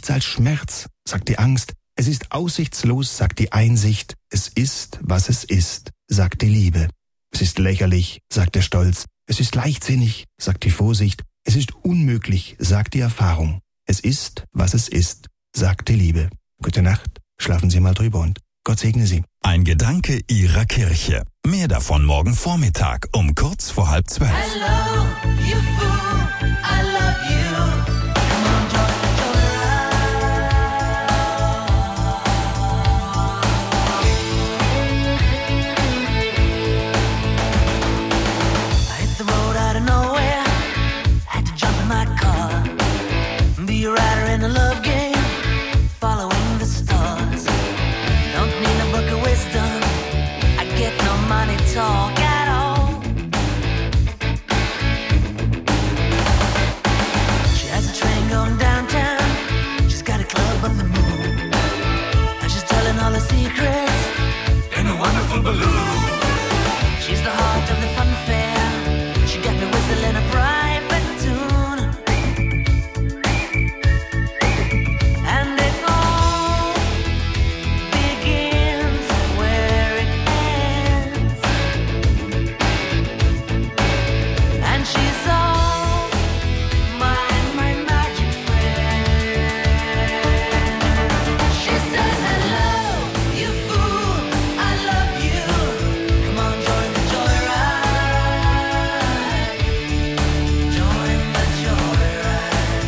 nichts als Schmerz, sagt die Angst. Es ist aussichtslos, sagt die Einsicht. Es ist, was es ist, sagt die Liebe. Es ist lächerlich, sagt der Stolz. Es ist leichtsinnig, sagt die Vorsicht. Es ist unmöglich, sagt die Erfahrung. Es ist, was es ist, sagt die Liebe. Gute Nacht, schlafen Sie mal drüber und Gott segne Sie. Ein Gedanke Ihrer Kirche. Mehr davon morgen Vormittag um kurz vor 11:30. Hello, you fool, I love you. Come on, join the I hit the road out of nowhere, had to jump in my car, be a rider in a love game, following the stars. Don't need a book of wisdom, I get no money talk at all. She has a train going downtown, she's got a club on the moon, and she's telling all her secrets in a wonderful balloon. She's the heart of the fun fair, she got me whistling a private tune, and it all begins where it ends, and she's all my magic friend. She says, hello, you fool, I love you. Come on, join the joyride. Join the joyride.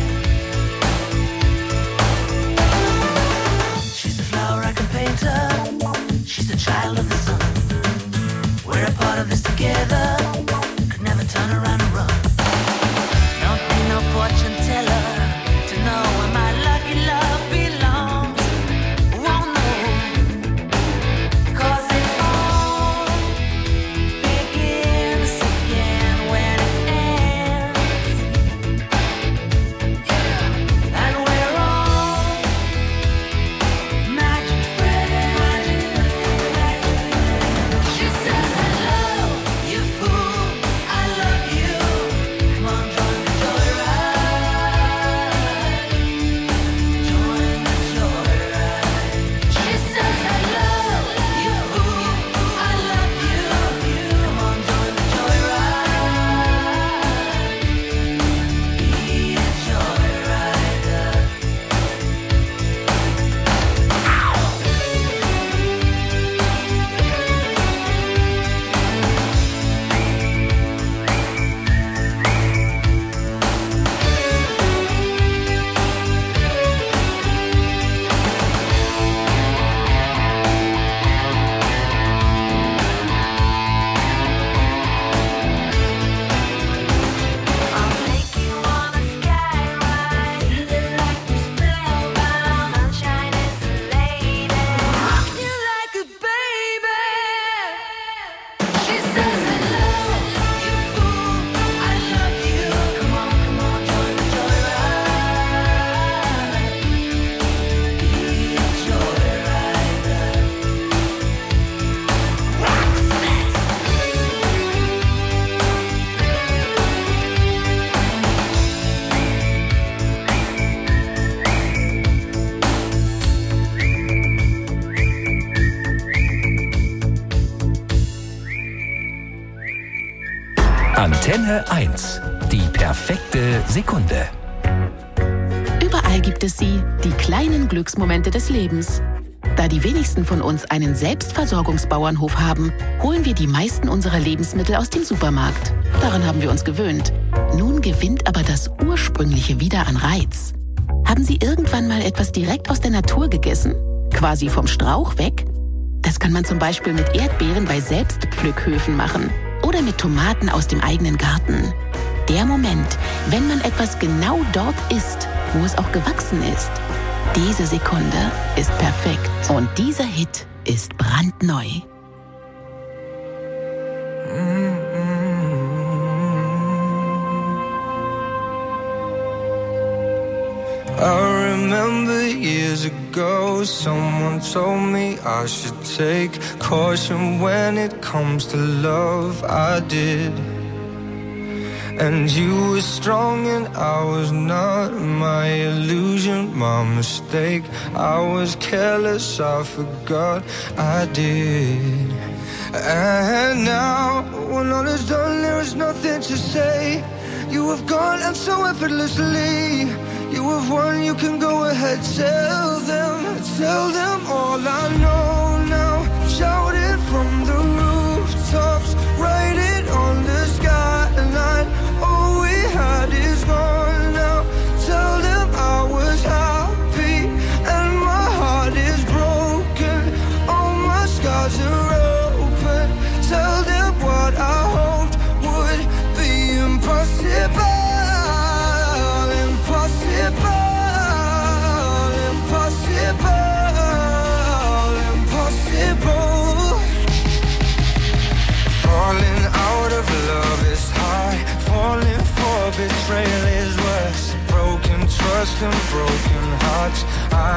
She's a flower I can paint her. She's a child of the sun. We're a part of this together. Could never turn around and run. Don't need no fortune teller to know where my lucky love belongs. Won't know, 'cause it all begins again when it ends. Yeah, and we're all magic friends. She says, hello, you fool, I love you. Come on, join the joyride. Join the joyride. She says, hello, you fool, I love you. Come on, join the joyride. Be a joyrider. I'll take you on a sky ride, feeling like you're spellbound. Sunshine is a lady, rocks you like a baby. She says, hello, you fool, I love you. Come on, join the joyride. Be a joyrider. Antenne 1. Die perfekte Sekunde. Überall gibt es sie, die kleinen Glücksmomente des Lebens. Da die wenigsten von uns einen Selbstversorgungsbauernhof haben, holen wir die meisten unserer Lebensmittel aus dem Supermarkt. Daran haben wir uns gewöhnt. Nun gewinnt aber das Ursprüngliche wieder an Reiz. Haben Sie irgendwann mal etwas direkt aus der Natur gegessen? Quasi vom Strauch weg? Das kann man zum Beispiel mit Erdbeeren bei Selbstpflückhöfen machen. Oder mit Tomaten aus dem eigenen Garten. Der Moment, wenn man etwas genau dort isst, wo es auch gewachsen ist. Diese Sekunde ist perfekt. Und dieser Hit ist brandneu. I remember years ago, someone told me I should take caution when it comes to love. I did. And you were strong and I was not. My illusion, my mistake. I was careless, I forgot I did. And now, when all is done, there is nothing to say. You have gone and so effortlessly. You have won, you can go ahead, tell them all I know now. Shout it from the rooftops, write it on the skyline. All we had is gone now. Tell them I was happy and my heart is broken. All my scars are open. Tell them what I hoped would be impossible. Falling out of love is high. Falling for betrayal is worse. Broken trust and broken hearts. I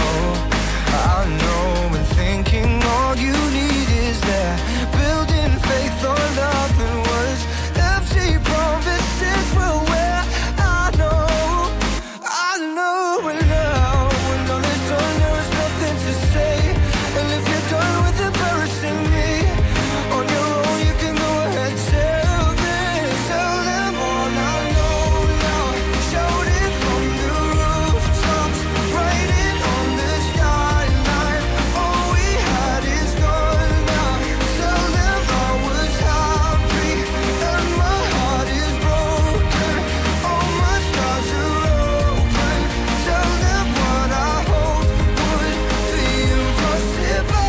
know. And thinking all you need is there. Building faith on nothing words. Empty promises will wear. I know. And now when all is done, there is nothing to say. And if you're done with embarrassing me on your own, you can go ahead, tell them all I know now. Shout it from the rooftops, write it on the skyline. All we had is gone now. Tell them I was happy and my heart is broken. All my scars are open. Tell them what I hoped would be impossible.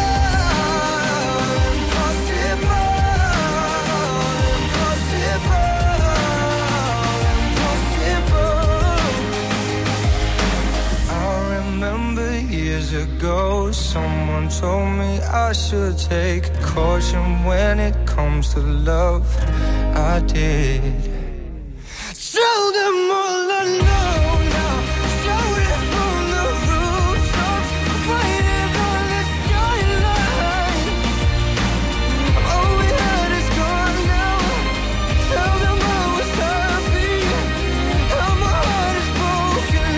I remember years ago, someone told me I should take caution when it comes to love. I did. Tell them all I know now. Shout it from the rooftops, write it on the skyline. All we had is gone now. Tell them I was happy and my heart is broken.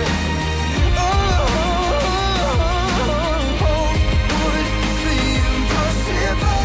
Would be impossible.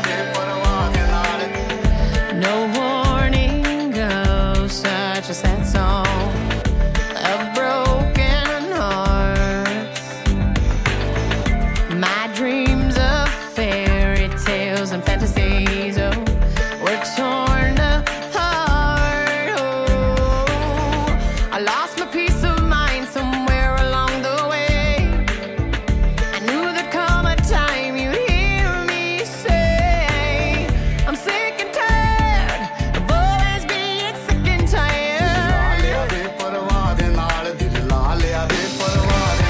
No warning, oh, such a sad song.